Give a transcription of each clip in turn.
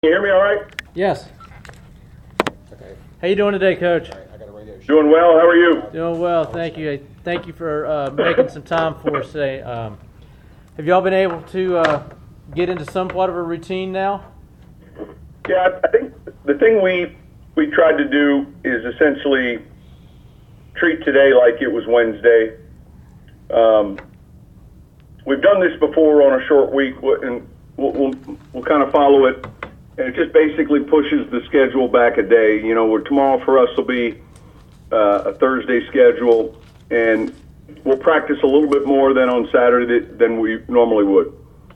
you hear me all right? Yes. Okay. How you doing today, Coach? All right, I got a radio show. Doing well. How are you? Doing well, thank you. Thank you for making some time for us today. Have y'all been able to get into somewhat of a routine now? Yeah, I think the thing we tried to do is essentially treat today like it was Wednesday. We've done this before on a short week, and we'll kind of follow it. And it just basically pushes the schedule back a day. You know, where tomorrow for us will be a Thursday schedule, and we'll practice a little bit more than on Saturday than we normally would.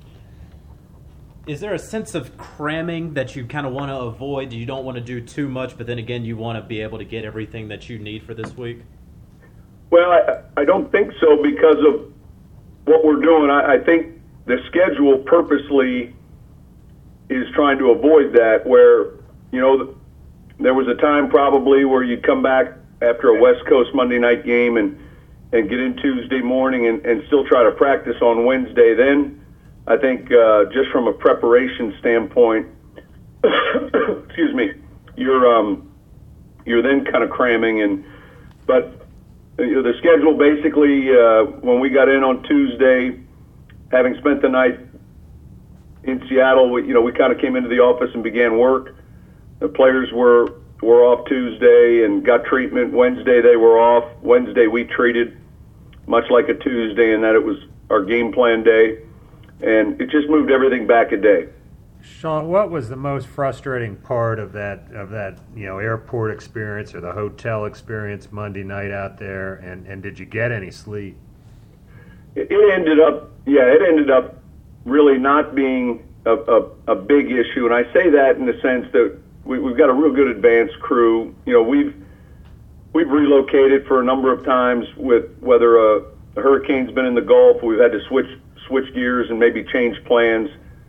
Is there a sense of cramming that you kind of want to avoid? You don't want to do too much, but then again, you want to be able to get everything that you need for this week? Well, I don't think so because of what we're doing. I think the schedule purposely is trying to avoid that, where, you know, there was a time probably where you'd come back after a West Coast Monday night game and get in Tuesday morning and still try to practice on Wednesday. Then I think just from a preparation standpoint, excuse me, you're then kind of cramming. But you know, the schedule basically, when we got in on Tuesday, having spent the night in Seattle, we kind of came into the office and began work. The players were off Tuesday and got treatment. Wednesday they were off. Wednesday we treated much like a Tuesday in that it was our game plan day, and it just moved everything back a day. Sean, what was the most frustrating part of that airport experience or the hotel experience Monday night out there, and did you get any sleep? It ended up really not being a big issue, and I say that in the sense that we've got a real good advanced crew. You know, we've relocated for a number of times with whether a hurricane's been in the Gulf, we've had to switch gears and maybe change plans.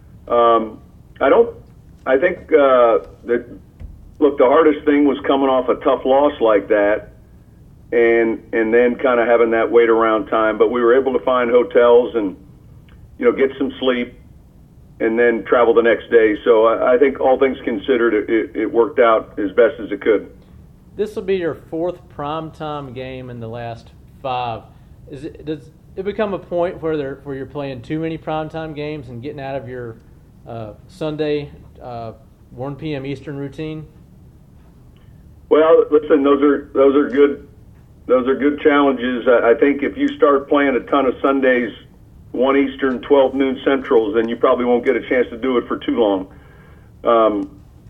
I think that, look, the hardest thing was coming off a tough loss like that and then kind of having that wait around time. But we were able to find hotels and, you know, get some sleep and then travel the next day. So I think all things considered, it worked out as best as it could. This will be your fourth primetime game in the last 5. Does it become a point where you're playing too many primetime games and getting out of your Sunday 1 p.m. Eastern routine? Well, listen, those are good challenges. I think if you start playing a ton of Sundays, 1 Eastern, 12 noon Centrals, then you probably won't get a chance to do it for too long.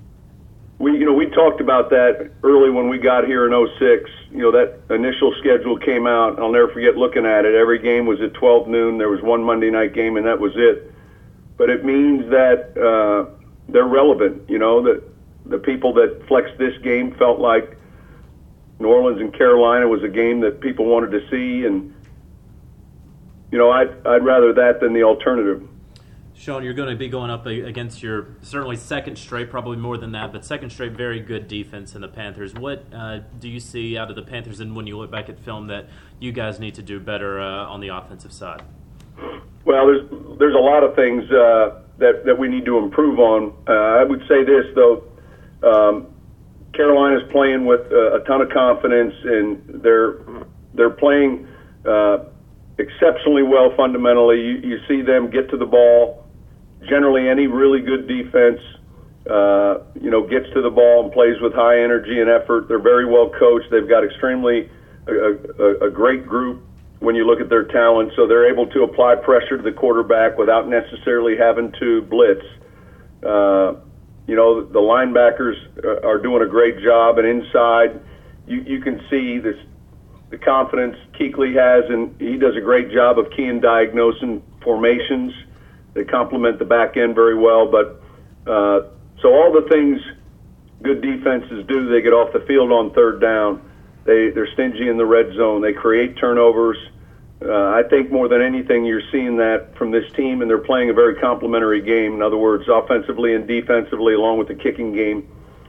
We talked about that early when we got here in 06. You know, that initial schedule came out. I'll never forget looking at it. Every game was at 12 noon. There was one Monday night game, and that was it. But it means that they're relevant. You know, that the people that flexed this game felt like New Orleans and Carolina was a game that people wanted to see, and you know, I'd rather that than the alternative. Sean, you're going to be going up against your certainly second straight, probably more than that, but second straight very good defense in the Panthers. What do you see out of the Panthers, and when you look back at film, that you guys need to do better on the offensive side? Well, there's a lot of things that we need to improve on. I would say this though, Carolina's playing with a ton of confidence, and they're playing exceptionally well fundamentally. You see them get to the ball. Generally, any really good defense, gets to the ball and plays with high energy and effort. They're very well coached. They've got extremely a great group when you look at their talent, so they're able to apply pressure to the quarterback without necessarily having to blitz. The linebackers are doing a great job, and inside you can see the confidence Kuechly has, and he does a great job of key and diagnosing formations. They complement the back end very well, but so all the things good defenses do, they get off the field on third down. They're stingy in the red zone. They create turnovers. I think more than anything, you're seeing that from this team, and they're playing a very complementary game. In other words, offensively and defensively, along with the kicking game.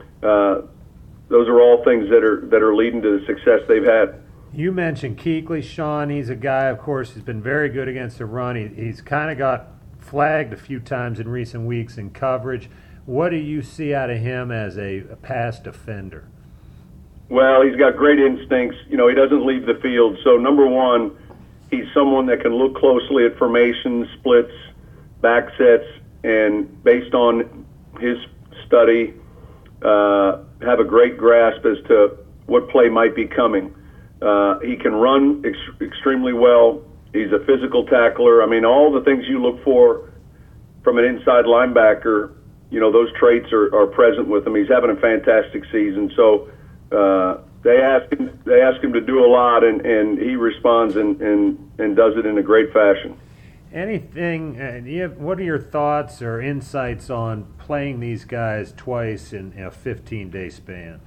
Those are all things that are leading to the success they've had. You mentioned Kuechly, Sean. He's a guy, of course, who's been very good against the run. He's kind of got flagged a few times in recent weeks in coverage. What do you see out of him as a past defender? Well, he's got great instincts. He doesn't leave the field. So, number one, he's someone that can look closely at formations, splits, back sets, and based on his study, have a great grasp as to what play might be coming. He can run extremely well. He's a physical tackler. I mean, all the things you look for from an inside linebacker, those traits are present with him. He's having a fantastic season. So they ask him to do a lot, and he responds and does it in a great fashion. Anything? What are your thoughts or insights on playing these guys twice in a 15-day span?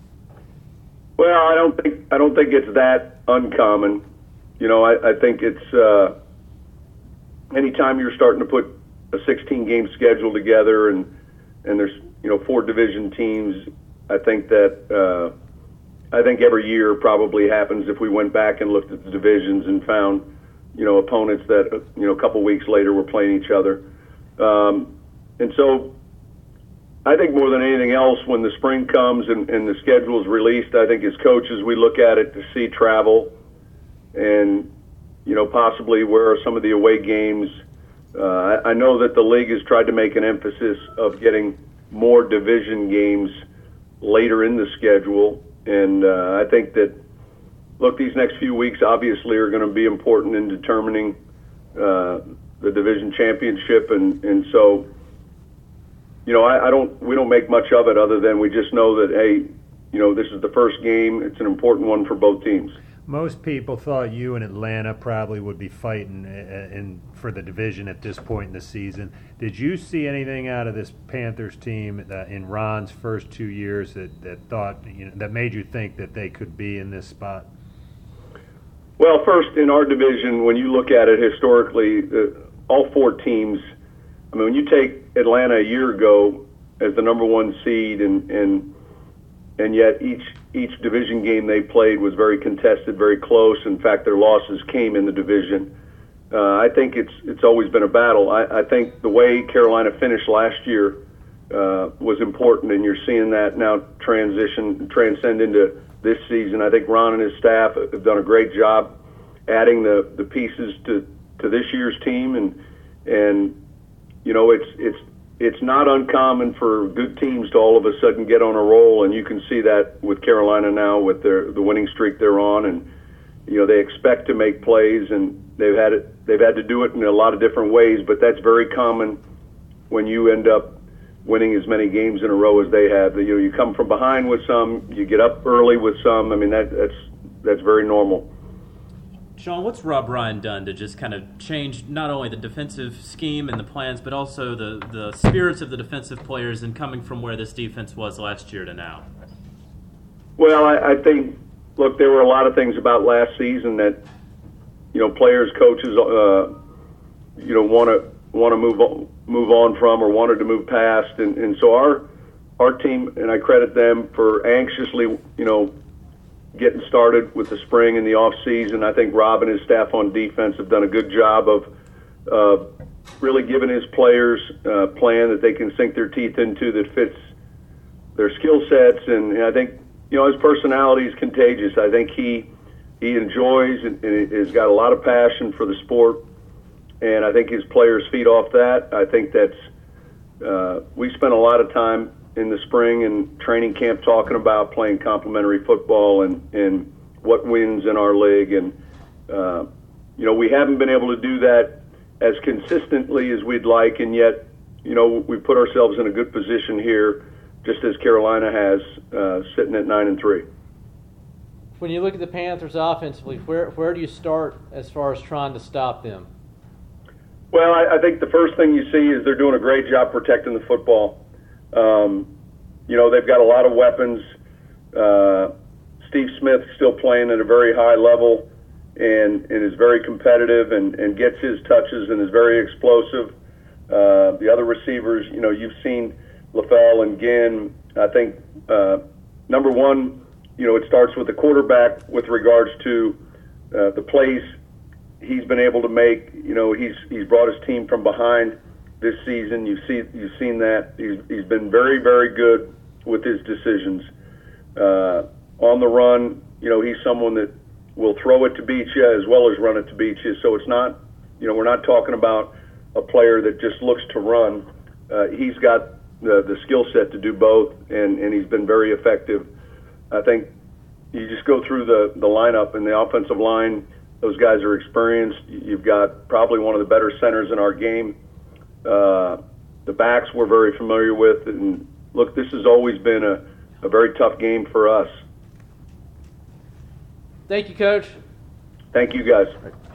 Well, I don't think it's that uncommon. I think it's anytime you're starting to put a 16-game schedule together, and there's 4 division teams. I think every year probably happens if we went back and looked at the divisions and found opponents that a couple weeks later were playing each other, and so I think more than anything else, when the spring comes and the schedule is released, I think as coaches we look at it to see travel and possibly where are some of the away games. I know that the league has tried to make an emphasis of getting more division games later in the schedule, and I think that, look, these next few weeks obviously are going to be important in determining the division championship, and so we don't make much of it other than we just know that, hey, this is the first game. It's an important one for both teams. Most people thought you and Atlanta probably would be fighting for the division at this point in the season. Did you see anything out of this Panthers team in Ron's first 2 years that made you think that they could be in this spot? Well, first, in our division, when you look at it historically, all 4 teams, I mean, when you take Atlanta a year ago as the number 1 seed, and yet each division game they played was very contested, very close. In fact, their losses came in the division. I think it's always been a battle. I think the way Carolina finished last year was important, and you're seeing that now transcend into this season. I think Ron and his staff have done a great job adding the pieces to this year's team, and it's not uncommon for good teams to all of a sudden get on a roll, and you can see that with Carolina now with the winning streak they're on, and they expect to make plays, and they've had to do it in a lot of different ways, but that's very common when you end up winning as many games in a row as they have. You come from behind with some, you get up early with some. I mean, that's very normal. Sean, what's Rob Ryan done to just kind of change not only the defensive scheme and the plans, but also the spirits of the defensive players, and coming from where this defense was last year to now? Well, I think, look, there were a lot of things about last season that players, coaches, want to move on from, or wanted to move past, and so our team, and I credit them for anxiously getting started with the spring and the off season. I think Rob and his staff on defense have done a good job of really giving his players a plan that they can sink their teeth into that fits their skill sets, and I think his personality is contagious. I think he enjoys and has got a lot of passion for the sport, and I think his players feed off that. I think that's we spent a lot of time in the spring and training camp talking about playing complementary football and what wins in our league, and we haven't been able to do that as consistently as we'd like, and yet we put ourselves in a good position here, just as Carolina has, sitting at 9-3. When you look at the Panthers offensively, where do you start as far as trying to stop them? Well, I think the first thing you see is they're doing a great job protecting the football. They've got a lot of weapons. Steve Smith still playing at a very high level and is very competitive and gets his touches and is very explosive. The other receivers, you've seen LaFell and Ginn. I think, number one, it starts with the quarterback with regards to the plays he's been able to make. He's brought his team from behind this season. You've seen that he's been very, very good with his decisions. On the run, he's someone that will throw it to beat you as well as run it to beat you. So it's not, we're not talking about a player that just looks to run. He's got the skill set to do both, and he's been very effective. I think you just go through the lineup and the offensive line. Those guys are experienced. You've got probably one of the better centers in our game. The backs we're very familiar with. And look, this has always been a very tough game for us. Thank you, Coach. Thank you, guys.